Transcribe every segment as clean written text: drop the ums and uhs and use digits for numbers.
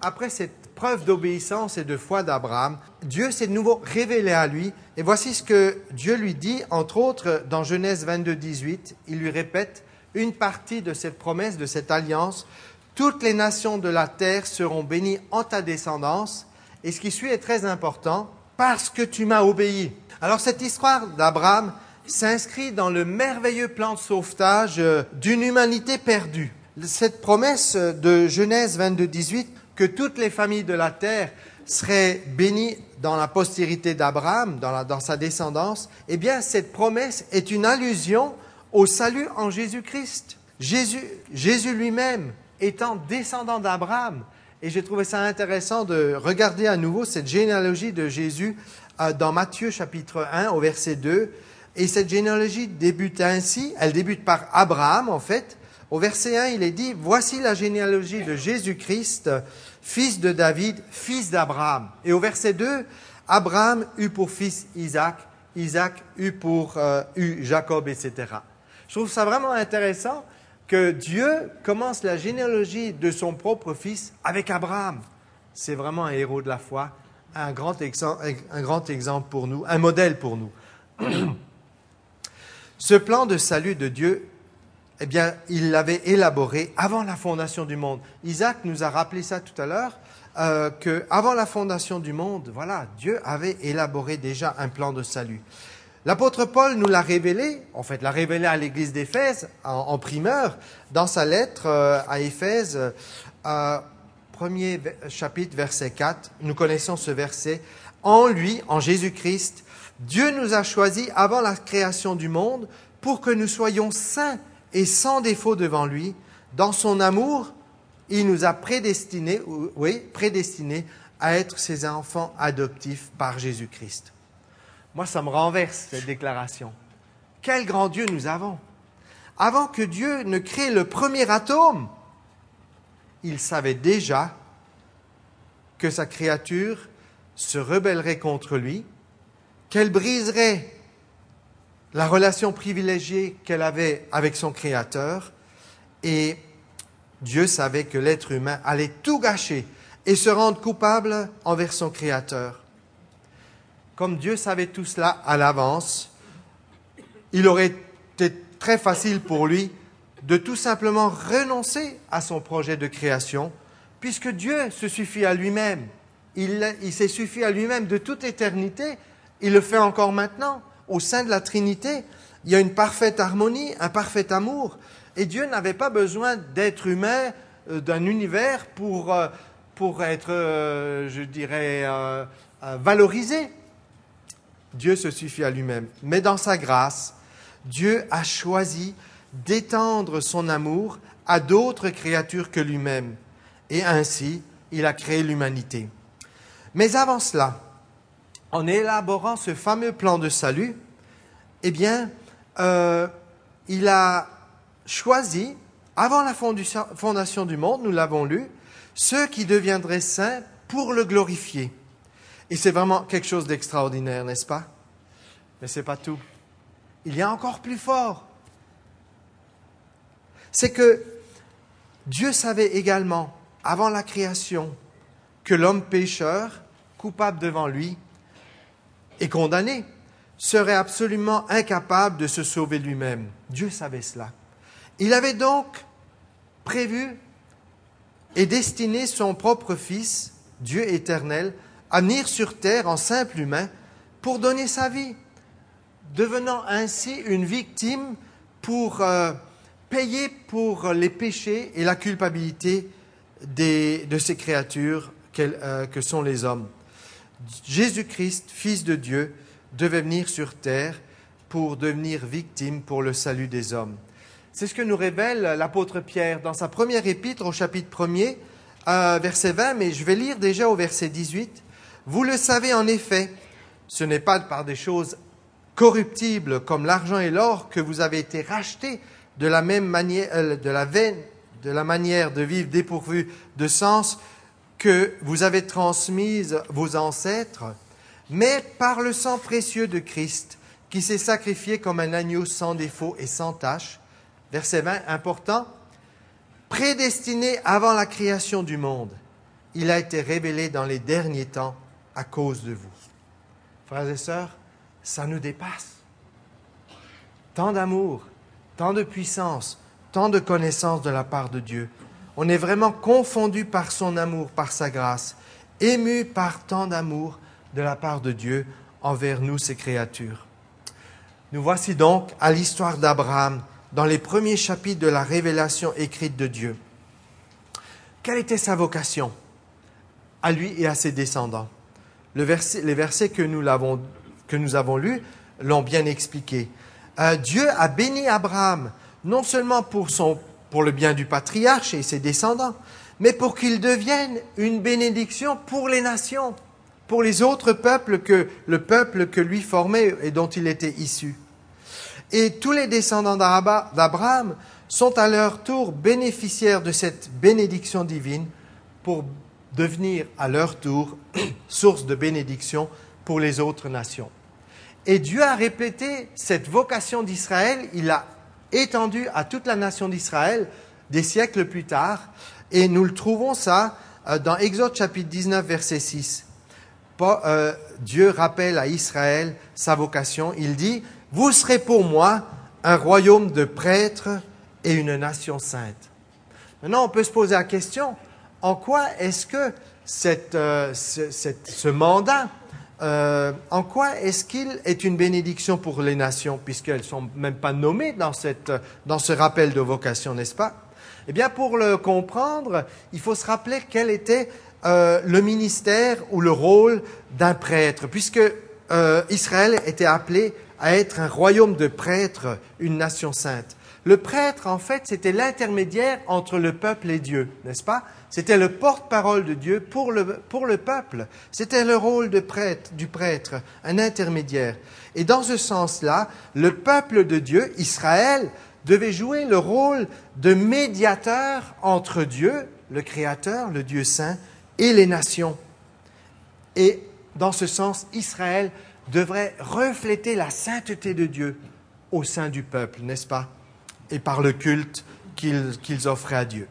après cette preuve d'obéissance et de foi d'Abraham, Dieu s'est de nouveau révélé à lui. Et voici ce que Dieu lui dit, entre autres, dans Genèse 22, 18. Il lui répète une partie de cette promesse, de cette alliance. Toutes les nations de la terre seront bénies en ta descendance. Et ce qui suit est très important, parce que tu m'as obéi. Alors cette histoire d'Abraham s'inscrit dans le merveilleux plan de sauvetage d'une humanité perdue. Cette promesse de Genèse 22, 18, que toutes les familles de la terre seraient bénies dans la postérité d'Abraham, dans sa descendance, eh bien cette promesse est une allusion au salut en Jésus-Christ. Jésus lui-même étant descendant d'Abraham. Et j'ai trouvé ça intéressant de regarder à nouveau cette généalogie de Jésus dans Matthieu chapitre 1 au verset 2. Et cette généalogie débute ainsi, elle débute par Abraham en fait. Au verset 1, il est dit « Voici la généalogie de Jésus-Christ, fils de David, fils d'Abraham. » Et au verset 2, Abraham eut pour fils Isaac, Isaac eut pour Jacob, etc. Je trouve ça vraiment intéressant que Dieu commence la généalogie de son propre fils avec Abraham. C'est vraiment un héros de la foi, un grand exemple pour nous, un modèle pour nous. Ce plan de salut de Dieu, eh bien, il l'avait élaboré avant la fondation du monde. Isaac nous a rappelé ça tout à l'heure, qu'avant la fondation du monde, voilà, Dieu avait élaboré déjà un plan de salut. L'apôtre Paul nous l'a révélé, en fait, l'a révélé à l'église d'Éphèse en primeur, dans sa lettre à Éphèse, premier chapitre, verset 4. Nous connaissons ce verset. En lui, en Jésus-Christ, Dieu nous a choisis avant la création du monde pour que nous soyons saints et sans défaut devant lui. Dans son amour, il nous a prédestinés à être ses enfants adoptifs par Jésus-Christ. Moi, ça me renverse, cette déclaration. Quel grand Dieu nous avons! Avant que Dieu ne crée le premier atome, il savait déjà que sa créature se rebellerait contre lui, qu'elle briserait la relation privilégiée qu'elle avait avec son Créateur, et Dieu savait que l'être humain allait tout gâcher et se rendre coupable envers son Créateur. Comme Dieu savait tout cela à l'avance, il aurait été très facile pour lui de tout simplement renoncer à son projet de création, puisque Dieu se suffit à lui-même. Il s'est suffi à lui-même de toute éternité. Il le fait encore maintenant. Au sein de la Trinité, il y a une parfaite harmonie, un parfait amour. Et Dieu n'avait pas besoin d'êtres humains, d'un univers pour être, valorisé. Dieu se suffit à lui-même. Mais dans sa grâce, Dieu a choisi d'étendre son amour à d'autres créatures que lui-même. Et ainsi, il a créé l'humanité. Mais avant cela, en élaborant ce fameux plan de salut, eh bien, il a choisi, avant la fondation du monde, nous l'avons lu, ceux qui deviendraient saints pour le glorifier. Et c'est vraiment quelque chose d'extraordinaire, n'est-ce pas? Mais ce n'est pas tout. Il y a encore plus fort. C'est que Dieu savait également, avant la création, que l'homme pécheur, coupable devant lui et condamné, serait absolument incapable de se sauver lui-même. Dieu savait cela. Il avait donc prévu et destiné son propre Fils, Dieu éternel, à venir sur terre en simple humain pour donner sa vie, devenant ainsi une victime pour payer pour les péchés et la culpabilité de ces créatures que sont les hommes. Jésus-Christ, Fils de Dieu, devait venir sur terre pour devenir victime pour le salut des hommes. C'est ce que nous révèle l'apôtre Pierre dans sa première épître au chapitre 1er, verset 20, mais je vais lire déjà au verset 18. « Vous le savez en effet, ce n'est pas par des choses corruptibles comme l'argent et l'or que vous avez été rachetés de la même manière, de la manière de vivre dépourvue de sens que vous avez transmise vos ancêtres, mais par le sang précieux de Christ, qui s'est sacrifié comme un agneau sans défaut et sans tache. » Verset 20, important. « Prédestiné avant la création du monde, il a été révélé dans les derniers temps à cause de vous. Frères et sœurs, ça nous dépasse. Tant d'amour, tant de puissance, tant de connaissance de la part de Dieu. On est vraiment confondu par son amour, par sa grâce, ému par tant d'amour de la part de Dieu envers nous, ses créatures. Nous voici donc à l'histoire d'Abraham, dans les premiers chapitres de la révélation écrite de Dieu. Quelle était sa vocation à lui et à ses descendants? Les versets que nous avons lus l'ont bien expliqué. Dieu a béni Abraham, non seulement pour le bien du patriarche et ses descendants, mais pour qu'il devienne une bénédiction pour les nations, pour les autres peuples que le peuple que lui formait et dont il était issu. Et tous les descendants d'Abraham sont à leur tour bénéficiaires de cette bénédiction divine pour devenir à leur tour source de bénédiction pour les autres nations. Et Dieu a répété cette vocation d'Israël, il l'a étendue à toute la nation d'Israël des siècles plus tard, et nous le trouvons ça dans Exode chapitre 19, verset 6. Dieu rappelle à Israël sa vocation, il dit « Vous serez pour moi un royaume de prêtres et une nation sainte. » Maintenant, on peut se poser la question, en quoi est-ce que ce mandat, en quoi est-ce qu'il est une bénédiction pour les nations, puisqu'elles ne sont même pas nommées dans ce rappel de vocation, n'est-ce pas? Eh bien, pour le comprendre, il faut se rappeler quel était le ministère ou le rôle d'un prêtre, puisque Israël était appelé à être un royaume de prêtres, une nation sainte. Le prêtre, en fait, c'était l'intermédiaire entre le peuple et Dieu, n'est-ce pas? C'était le porte-parole de Dieu pour le peuple. C'était le rôle du prêtre, un intermédiaire. Et dans ce sens-là, le peuple de Dieu, Israël, devait jouer le rôle de médiateur entre Dieu, le Créateur, le Dieu saint, et les nations. Et dans ce sens, Israël devrait refléter la sainteté de Dieu au sein du peuple, n'est-ce pas? Et par le culte qu'ils offraient à Dieu.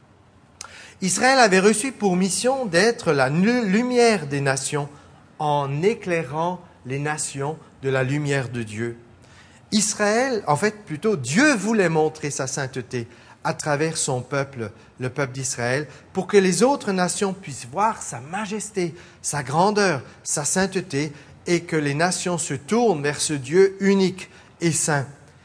Israël avait reçu pour mission d'être la lumière des nations en éclairant les nations de la lumière de Dieu. Israël, en fait, plutôt, Dieu voulait montrer sa sainteté à travers son peuple, le peuple d'Israël, pour que les autres nations puissent voir sa majesté, sa grandeur, sa sainteté, et que les nations se tournent vers ce Dieu unique et saint.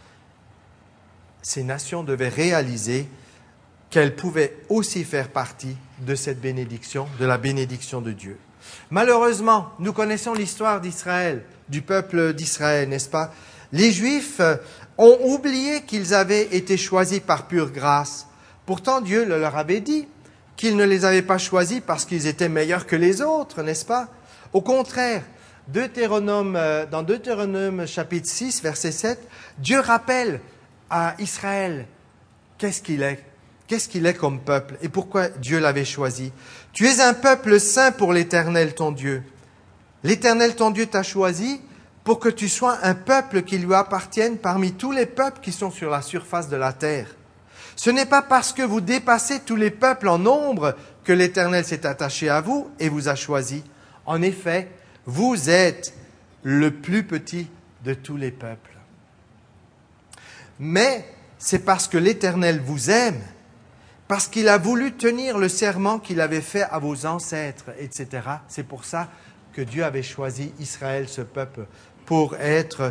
Ces nations devaient réaliser qu'elles pouvaient aussi faire partie de cette bénédiction, de la bénédiction de Dieu. Malheureusement, nous connaissons l'histoire d'Israël, du peuple d'Israël, n'est-ce pas? Les Juifs ont oublié qu'ils avaient été choisis par pure grâce. Pourtant, Dieu leur avait dit qu'il ne les avait pas choisis parce qu'ils étaient meilleurs que les autres, n'est-ce pas? Au contraire, dans Deutéronome chapitre 6, verset 7, Dieu rappelle à Israël qu'est-ce qu'il est comme peuple et pourquoi Dieu l'avait choisi. Tu es un peuple saint pour l'Éternel ton Dieu. L'Éternel ton Dieu t'a choisi pour que tu sois un peuple qui lui appartienne parmi tous les peuples qui sont sur la surface de la terre. Ce n'est pas parce que vous dépassez tous les peuples en nombre que l'Éternel s'est attaché à vous et vous a choisi. En effet, vous êtes le plus petit de tous les peuples. Mais c'est parce que l'Éternel vous aime, parce qu'il a voulu tenir le serment qu'il avait fait à vos ancêtres, etc. C'est pour ça que Dieu avait choisi Israël, ce peuple, pour être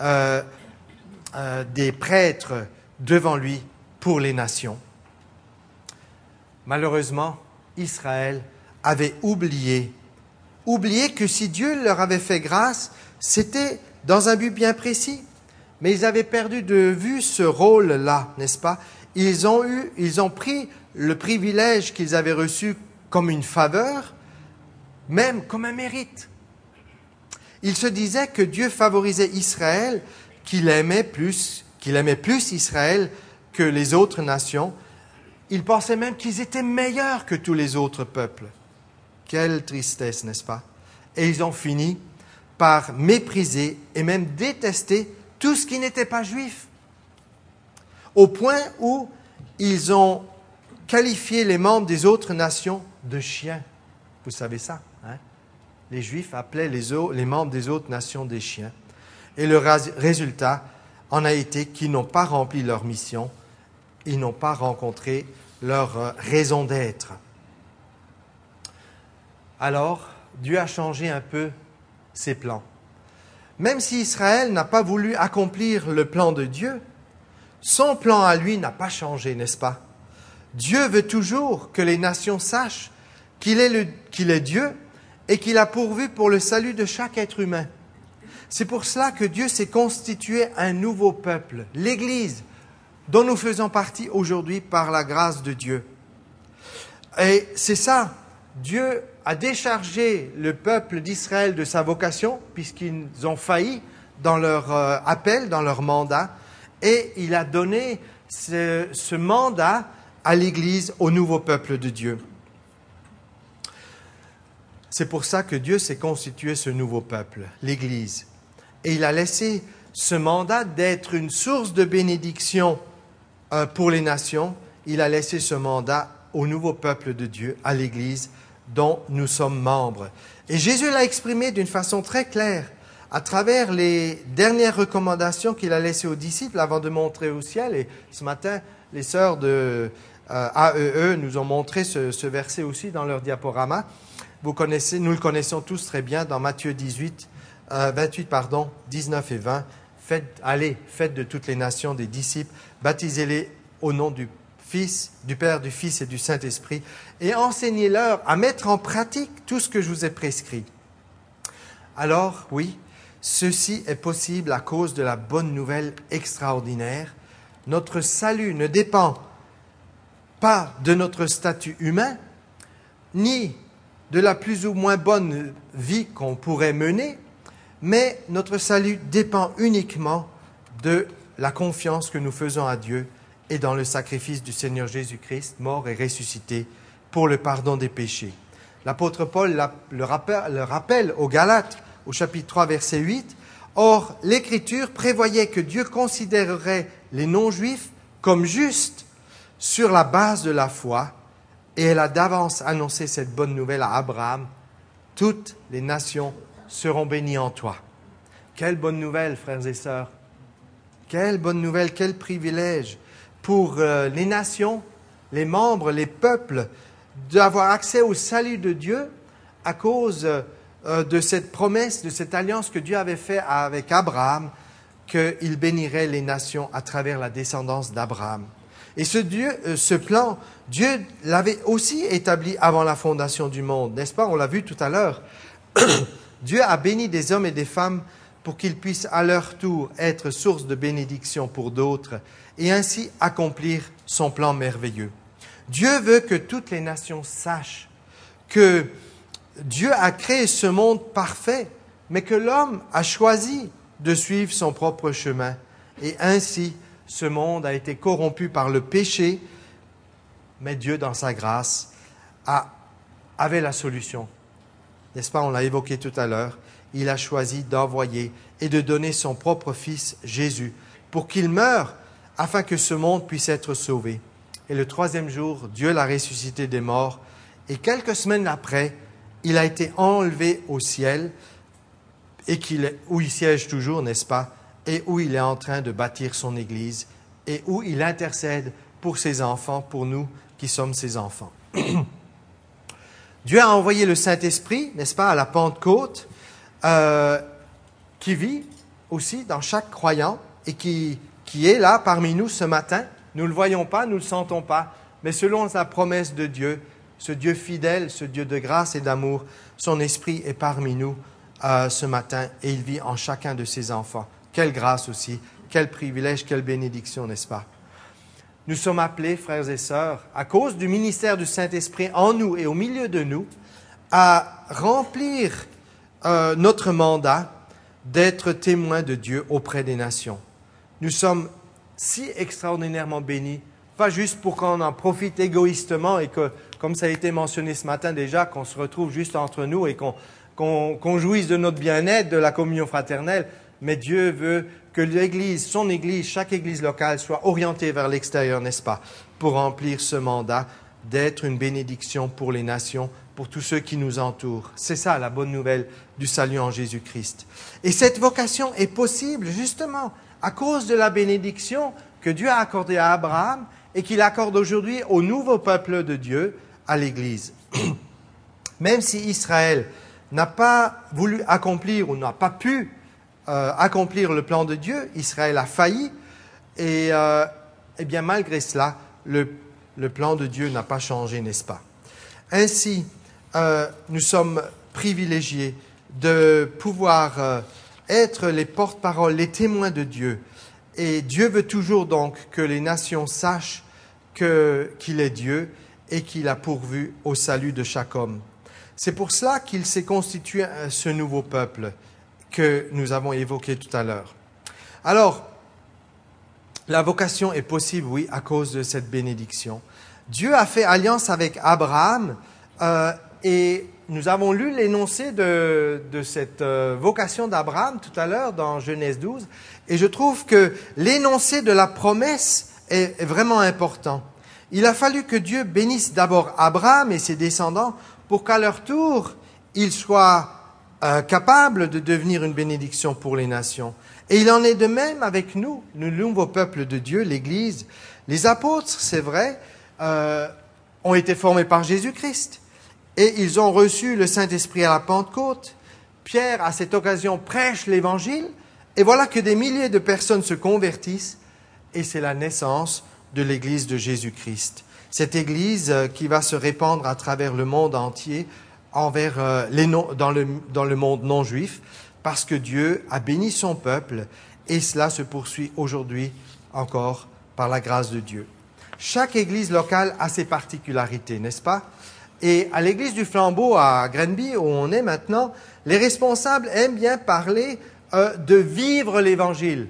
des prêtres devant lui pour les nations. Malheureusement, Israël avait oublié que si Dieu leur avait fait grâce, c'était dans un but bien précis. Mais ils avaient perdu de vue ce rôle-là, n'est-ce pas? Ils ont pris le privilège qu'ils avaient reçu comme une faveur, même comme un mérite. Ils se disaient que Dieu favorisait Israël, qu'il aimait plus Israël que les autres nations. Ils pensaient même qu'ils étaient meilleurs que tous les autres peuples. Quelle tristesse, n'est-ce pas? Et ils ont fini par mépriser et même détester tout ce qui n'était pas juif, au point où ils ont qualifié les membres des autres nations de chiens, Vous savez ça, hein? Les Juifs appelaient les membres des autres nations des chiens. Et le résultat en a été qu'ils n'ont pas rempli leur mission, ils n'ont pas rencontré leur raison d'être. Alors, Dieu a changé un peu ses plans. Même si Israël n'a pas voulu accomplir le plan de Dieu, son plan à lui n'a pas changé, n'est-ce pas? Dieu veut toujours que les nations sachent qu'il est Dieu et qu'il a pourvu pour le salut de chaque être humain. C'est pour cela que Dieu s'est constitué un nouveau peuple, l'Église, dont nous faisons partie aujourd'hui par la grâce de Dieu. Et c'est ça, Dieu a déchargé le peuple d'Israël de sa vocation, puisqu'ils ont failli dans leur appel, dans leur mandat, et il a donné ce mandat à l'Église, au nouveau peuple de Dieu. C'est pour ça que Dieu s'est constitué ce nouveau peuple, l'Église. Et il a laissé ce mandat d'être une source de bénédiction pour les nations. Il a laissé ce mandat au nouveau peuple de Dieu, à l'Église, dont nous sommes membres. Et Jésus l'a exprimé d'une façon très claire à travers les dernières recommandations qu'il a laissées aux disciples avant de montrer au ciel. Et ce matin, les sœurs de AEE nous ont montré ce verset aussi dans leur diaporama. Nous le connaissons tous très bien dans Matthieu 28, 19 et 20. Faites de toutes les nations des disciples, baptisez-les au nom du Fils, du Père, du Fils et du Saint-Esprit, et enseignez-leur à mettre en pratique tout ce que je vous ai prescrit. Alors, oui, ceci est possible à cause de la bonne nouvelle extraordinaire. Notre salut ne dépend pas de notre statut humain, ni de la plus ou moins bonne vie qu'on pourrait mener, mais notre salut dépend uniquement de la confiance que nous faisons à Dieu et dans le sacrifice du Seigneur Jésus-Christ, mort et ressuscité, pour le pardon des péchés. L'apôtre Paul le rappelle aux Galates, au chapitre 3, verset 8. « Or, l'Écriture prévoyait que Dieu considérerait les non-juifs comme justes sur la base de la foi, et elle a d'avance annoncé cette bonne nouvelle à Abraham. Toutes les nations seront bénies en toi. » Quelle bonne nouvelle, frères et sœurs! Quelle bonne nouvelle, quel privilège pour les nations, les membres, les peuples, d'avoir accès au salut de Dieu à cause de cette promesse, de cette alliance que Dieu avait faite avec Abraham, qu'il bénirait les nations à travers la descendance d'Abraham. Et ce plan, Dieu l'avait aussi établi avant la fondation du monde, n'est-ce pas? On l'a vu tout à l'heure. Dieu a béni des hommes et des femmes pour qu'ils puissent à leur tour être source de bénédiction pour d'autres et ainsi accomplir son plan merveilleux. Dieu veut que toutes les nations sachent que Dieu a créé ce monde parfait, mais que l'homme a choisi de suivre son propre chemin. Et ainsi, ce monde a été corrompu par le péché, mais Dieu, dans sa grâce, avait la solution. N'est-ce pas? On l'a évoqué tout à l'heure. Il a choisi d'envoyer et de donner son propre Fils, Jésus, pour qu'il meure afin que ce monde puisse être sauvé. Et le troisième jour, Dieu l'a ressuscité des morts. Et quelques semaines après, il a été enlevé au ciel, et où il siège toujours, n'est-ce pas? Et où il est en train de bâtir son Église, et où il intercède pour ses enfants, pour nous qui sommes ses enfants. Dieu a envoyé le Saint-Esprit, n'est-ce pas, à la Pentecôte, qui vit aussi dans chaque croyant et qui est là parmi nous ce matin. Nous ne le voyons pas, nous ne le sentons pas, mais selon la promesse de Dieu, ce Dieu fidèle, ce Dieu de grâce et d'amour, son Esprit est parmi nous ce matin et il vit en chacun de ses enfants. Quelle grâce aussi, quel privilège, quelle bénédiction, n'est-ce pas? Nous sommes appelés, frères et sœurs, à cause du ministère du Saint-Esprit en nous et au milieu de nous, à remplir notre mandat d'être témoins de Dieu auprès des nations. Nous sommes si extraordinairement bénis, pas juste pour qu'on en profite égoïstement et que, comme ça a été mentionné ce matin déjà, qu'on se retrouve juste entre nous et qu'on jouisse de notre bien-être, de la communion fraternelle, mais Dieu veut que l'Église, son Église, chaque Église locale soit orientée vers l'extérieur, n'est-ce pas, pour remplir ce mandat d'être une bénédiction pour les nations pour tous ceux qui nous entourent. C'est ça la bonne nouvelle du salut en Jésus-Christ. Et cette vocation est possible justement à cause de la bénédiction que Dieu a accordée à Abraham et qu'il accorde aujourd'hui au nouveau peuple de Dieu, à l'Église. Même si Israël n'a pas voulu accomplir ou n'a pas pu accomplir le plan de Dieu, Israël a failli et bien malgré cela, le plan de Dieu n'a pas changé, n'est-ce pas? Ainsi, nous sommes privilégiés de pouvoir être les porte-paroles, les témoins de Dieu. Et Dieu veut toujours donc que les nations sachent qu'il est Dieu et qu'il a pourvu au salut de chaque homme. C'est pour cela qu'il s'est constitué ce nouveau peuple que nous avons évoqué tout à l'heure. Alors, la vocation est possible, oui, à cause de cette bénédiction. Dieu a fait alliance avec Abraham et nous avons lu l'énoncé de cette vocation d'Abraham tout à l'heure dans Genèse 12 et je trouve que l'énoncé de la promesse est vraiment important. Il a fallu que Dieu bénisse d'abord Abraham et ses descendants pour qu'à leur tour, ils soient capables de devenir une bénédiction pour les nations. Et il en est de même avec nous, le nouveau peuple de Dieu, l'Église. Les apôtres, c'est vrai, ont été formés par Jésus-Christ et ils ont reçu le Saint-Esprit à la Pentecôte. Pierre, à cette occasion, prêche l'Évangile et voilà que des milliers de personnes se convertissent et c'est la naissance de l'Église de Jésus-Christ. Cette Église qui va se répandre à travers le monde entier envers dans le monde non juif parce que Dieu a béni son peuple et cela se poursuit aujourd'hui encore par la grâce de Dieu. Chaque église locale a ses particularités, n'est-ce pas? Et à l'église du Flambeau à Grenby, où on est maintenant, les responsables aiment bien parler de vivre l'Évangile.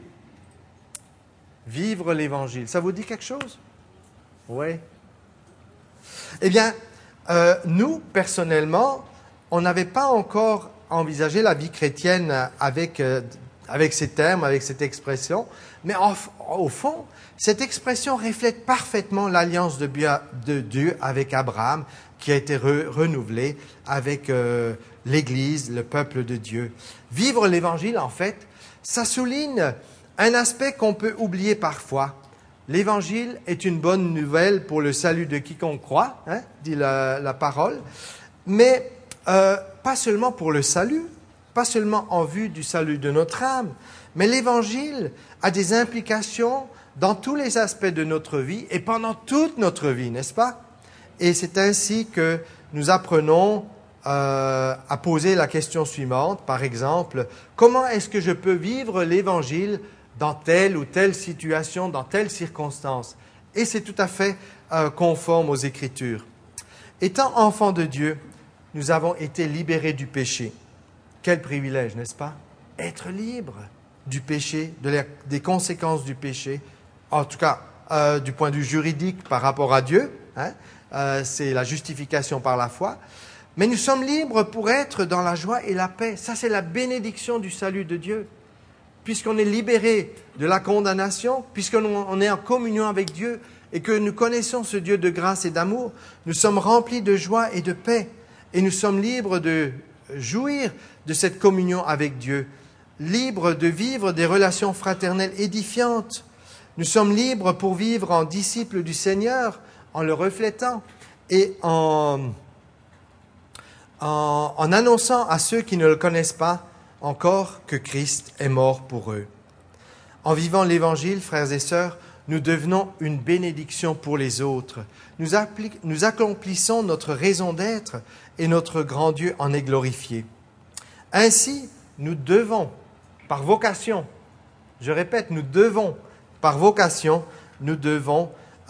Vivre l'Évangile. Ça vous dit quelque chose? Oui. Eh bien, nous, personnellement, on n'avait pas encore envisagé la vie chrétienne avec ces termes, avec cette expression, mais au fond, cette expression reflète parfaitement l'alliance de Dieu avec Abraham, qui a été renouvelée avec l'Église, le peuple de Dieu. Vivre l'Évangile, en fait, ça souligne un aspect qu'on peut oublier parfois. L'Évangile est une bonne nouvelle pour le salut de quiconque croit, dit la parole, mais pas seulement pour le salut, pas seulement en vue du salut de notre âme, mais l'Évangile a des implications dans tous les aspects de notre vie et pendant toute notre vie, n'est-ce pas? Et c'est ainsi que nous apprenons à poser la question suivante, par exemple, comment est-ce que je peux vivre l'Évangile dans telle ou telle situation, dans telle circonstance? Et c'est tout à fait conforme aux Écritures. Étant enfants de Dieu, nous avons été libérés du péché. Quel privilège, n'est-ce pas? Être libre du péché, des conséquences du péché, en tout cas du point de vue juridique par rapport à Dieu, c'est la justification par la foi, mais nous sommes libres pour être dans la joie et la paix. Ça, c'est la bénédiction du salut de Dieu. Puisqu'on est libéré de la condamnation, puisqu'on est en communion avec Dieu et que nous connaissons ce Dieu de grâce et d'amour, nous sommes remplis de joie et de paix et nous sommes libres de jouir de cette communion avec Dieu, libres de vivre des relations fraternelles édifiantes. Nous sommes libres pour vivre en disciples du Seigneur, en le reflétant et en annonçant à ceux qui ne le connaissent pas encore que Christ est mort pour eux. En vivant l'Évangile, frères et sœurs, nous devenons une bénédiction pour les autres. Nous accomplissons notre raison d'être et notre grand Dieu en est glorifié. Ainsi, nous devons, par vocation, je répète, nous devons, par vocation, nous devons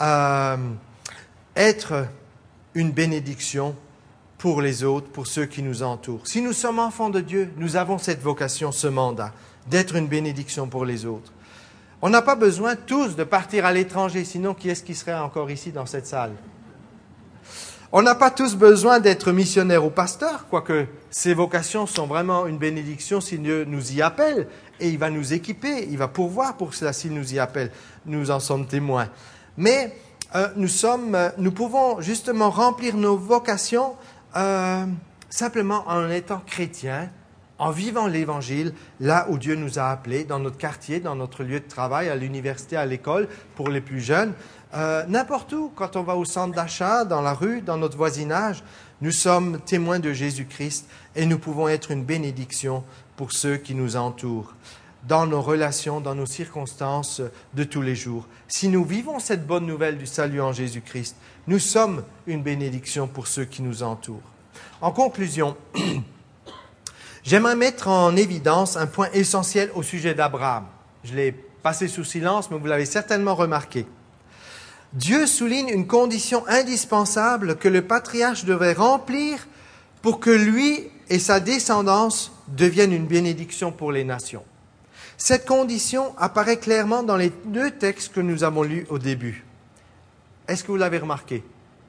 être une bénédiction pour les autres, pour ceux qui nous entourent. Si nous sommes enfants de Dieu, nous avons cette vocation, ce mandat, d'être une bénédiction pour les autres. On n'a pas besoin tous de partir à l'étranger, sinon qui est-ce qui serait encore ici dans cette salle? On n'a pas tous besoin d'être missionnaires ou pasteurs, quoique ces vocations sont vraiment une bénédiction si Dieu nous y appelle, et il va nous équiper, il va pourvoir pour cela s'il nous y appelle. Nous en sommes témoins. Mais nous pouvons justement remplir nos vocations simplement en étant chrétien, en vivant l'Évangile là où Dieu nous a appelés, dans notre quartier, dans notre lieu de travail, à l'université, à l'école, pour les plus jeunes, n'importe où, quand on va au centre d'achat, dans la rue, dans notre voisinage, nous sommes témoins de Jésus-Christ et nous pouvons être une bénédiction pour ceux qui nous entourent, dans nos relations, dans nos circonstances de tous les jours. Si nous vivons cette bonne nouvelle du salut en Jésus-Christ, nous sommes une bénédiction pour ceux qui nous entourent. En conclusion, j'aimerais mettre en évidence un point essentiel au sujet d'Abraham. Je l'ai passé sous silence, mais vous l'avez certainement remarqué. Dieu souligne une condition indispensable que le patriarche devrait remplir pour que lui et sa descendance deviennent une bénédiction pour les nations. Cette condition apparaît clairement dans les 2 textes que nous avons lus au début. Est-ce que vous l'avez remarqué?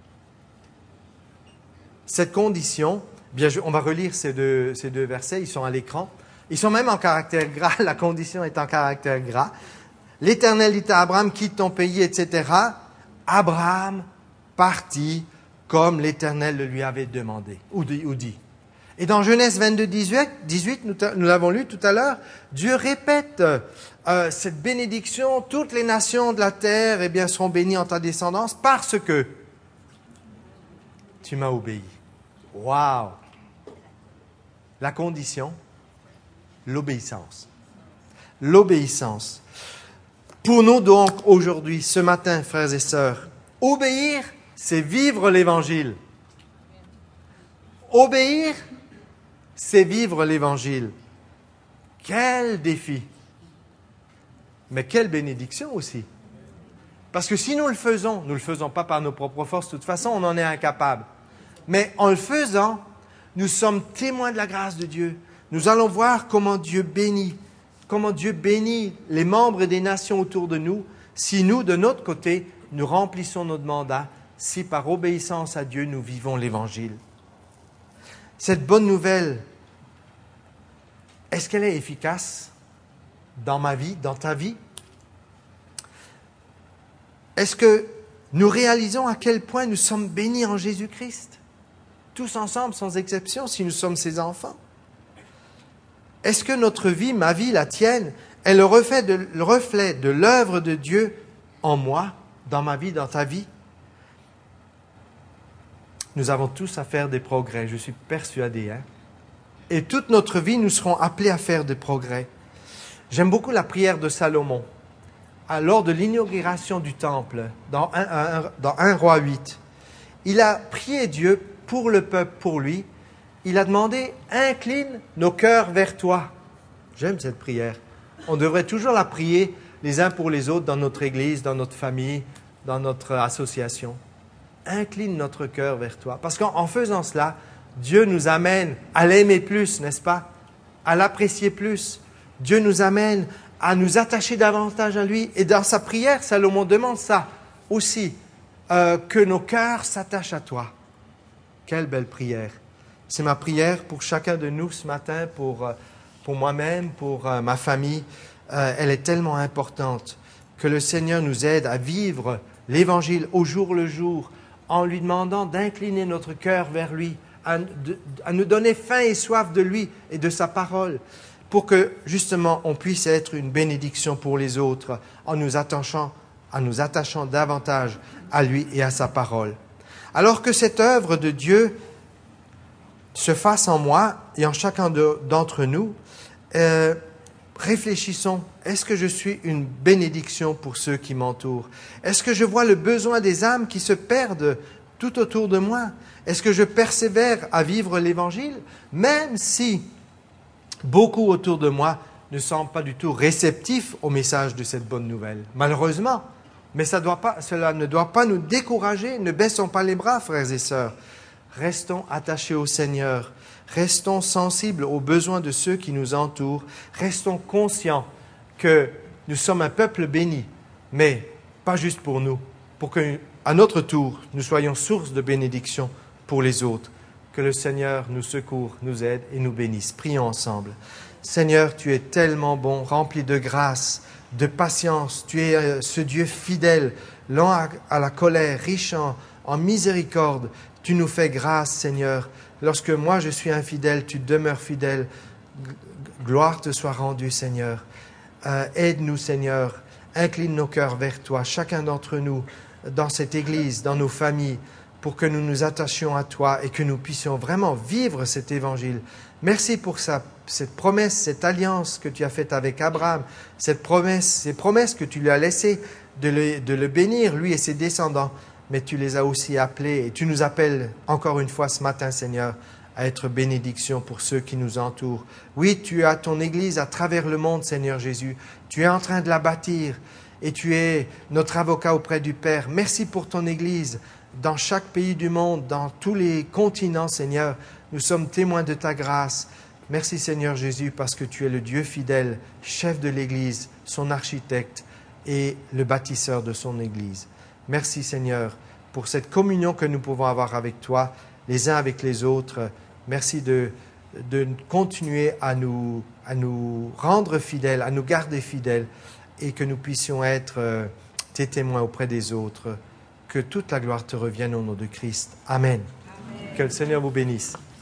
Cette condition, bien, on va relire ces deux versets, ils sont à l'écran. Ils sont même en caractère gras, la condition est en caractère gras. L'Éternel dit à Abraham, quitte ton pays, etc. Abraham partit comme l'Éternel le lui avait demandé, ou dit. Et dans Genèse 22, 18, nous l'avons lu tout à l'heure, Dieu répète cette bénédiction, toutes les nations de la terre seront bénies en ta descendance parce que tu m'as obéi. Wow! La condition, l'obéissance. L'obéissance. Pour nous donc aujourd'hui, ce matin, frères et sœurs, obéir, c'est vivre l'Évangile. Obéir, c'est vivre l'Évangile. Quel défi! Mais quelle bénédiction aussi. Parce que si nous le faisons pas par nos propres forces, de toute façon, on en est incapable. Mais en le faisant, nous sommes témoins de la grâce de Dieu. Nous allons voir comment Dieu bénit les membres des nations autour de nous, si nous, de notre côté, nous remplissons notre mandat, si par obéissance à Dieu, nous vivons l'Évangile. Cette bonne nouvelle, est-ce qu'elle est efficace dans ma vie, dans ta vie? Est-ce que nous réalisons à quel point nous sommes bénis en Jésus-Christ? Tous ensemble, sans exception, si nous sommes ses enfants. Est-ce que notre vie, ma vie, la tienne, est le reflet de l'œuvre de Dieu en moi, dans ma vie, dans ta vie? Nous avons tous à faire des progrès, je suis persuadé. Et toute notre vie, nous serons appelés à faire des progrès. J'aime beaucoup la prière de Salomon. Lors de l'inauguration du temple, dans 1 Roi 8, il a prié Dieu pour le peuple, pour lui. Il a demandé, incline nos cœurs vers toi. J'aime cette prière. On devrait toujours la prier les uns pour les autres dans notre église, dans notre famille, dans notre association. Incline notre cœur vers toi. Parce qu'en faisant cela, Dieu nous amène à l'aimer plus, n'est-ce pas? À l'apprécier plus. Dieu nous amène à nous attacher davantage à lui. Et dans sa prière, Salomon demande ça aussi, que nos cœurs s'attachent à toi. Quelle belle prière. C'est ma prière pour chacun de nous ce matin, pour moi-même, pour ma famille. Elle est tellement importante que le Seigneur nous aide à vivre l'Évangile au jour le jour, en lui demandant d'incliner notre cœur vers lui, à nous donner faim et soif de lui et de sa parole, pour que justement on puisse être une bénédiction pour les autres en nous attachant davantage à lui et à sa parole. Alors que cette œuvre de Dieu se fasse en moi et en chacun d'entre nous, réfléchissons, est-ce que je suis une bénédiction pour ceux qui m'entourent? Est-ce que je vois le besoin des âmes qui se perdent tout autour de moi? Est-ce que je persévère à vivre l'Évangile, même si beaucoup autour de moi ne sont pas du tout réceptifs au message de cette bonne nouvelle? Malheureusement, mais cela ne doit pas nous décourager. Ne baissons pas les bras, frères et sœurs. Restons attachés au Seigneur. Restons sensibles aux besoins de ceux qui nous entourent. Restons conscients que nous sommes un peuple béni, mais pas juste pour nous, pour qu'à notre tour, nous soyons source de bénédiction pour les autres. Que le Seigneur nous secourt, nous aide et nous bénisse. Prions ensemble. Seigneur, tu es tellement bon, rempli de grâce, de patience. Tu es ce Dieu fidèle, lent à la colère, riche en miséricorde. Tu nous fais grâce, Seigneur. Lorsque moi je suis infidèle, tu demeures fidèle. Gloire te soit rendue, Seigneur. Aide-nous, Seigneur. Incline nos cœurs vers toi, chacun d'entre nous, dans cette Église, dans nos familles, pour que nous nous attachions à toi et que nous puissions vraiment vivre cet évangile. Merci pour cette promesse, cette alliance que tu as faite avec Abraham, ces promesses que tu lui as laissées de le bénir, lui et ses descendants. Mais tu les as aussi appelés et tu nous appelles encore une fois ce matin, Seigneur, à être bénédiction pour ceux qui nous entourent. Oui, tu as ton Église à travers le monde, Seigneur Jésus. Tu es en train de la bâtir et tu es notre avocat auprès du Père. Merci pour ton Église dans chaque pays du monde, dans tous les continents, Seigneur. Nous sommes témoins de ta grâce. Merci, Seigneur Jésus, parce que tu es le Dieu fidèle, chef de l'Église, son architecte et le bâtisseur de son Église. Merci, Seigneur, pour cette communion que nous pouvons avoir avec toi, les uns avec les autres. Merci de continuer à nous rendre fidèles, à nous garder fidèles et que nous puissions être tes témoins auprès des autres. Que toute la gloire te revienne au nom de Christ. Amen. Amen. Que le Seigneur vous bénisse.